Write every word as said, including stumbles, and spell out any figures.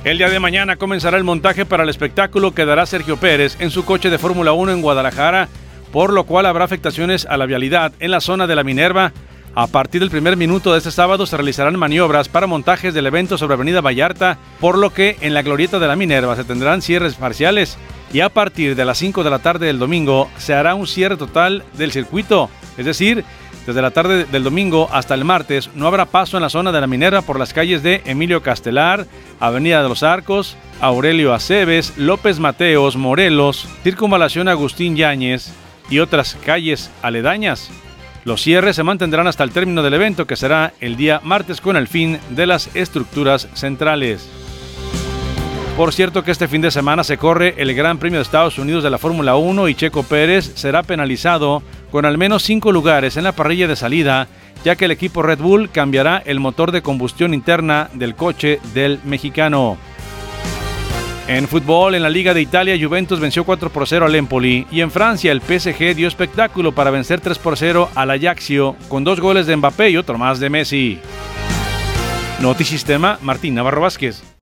El día de mañana comenzará el montaje para el espectáculo que dará Sergio Pérez en su coche de Fórmula uno en Guadalajara, por lo cual habrá afectaciones a la vialidad en la zona de la Minerva. A partir del primer minuto de este sábado se realizarán maniobras para montajes del evento sobre Avenida Vallarta, por lo que en la glorieta de la Minerva se tendrán cierres parciales y a partir de las cinco de la tarde del domingo se hará un cierre total del circuito, es decir, desde la tarde del domingo hasta el martes no habrá paso en la zona de la Minerva por las calles de Emilio Castelar, Avenida de los Arcos, Aurelio Aceves, López Mateos, Morelos, Circunvalación Agustín Yáñez y otras calles aledañas. Los cierres se mantendrán hasta el término del evento, que será el día martes con el fin de las estructuras centrales. Por cierto que este fin de semana se corre el Gran Premio de Estados Unidos de la Fórmula uno y Checo Pérez será penalizado con al menos cinco lugares en la parrilla de salida, ya que el equipo Red Bull cambiará el motor de combustión interna del coche del mexicano. En fútbol, en la Liga de Italia, Juventus venció cuatro por cero al Empoli y en Francia el P S G dio espectáculo para vencer tres por cero al Ajaccio con dos goles de Mbappé y otro más de Messi. Notisistema, Martín Navarro Vázquez.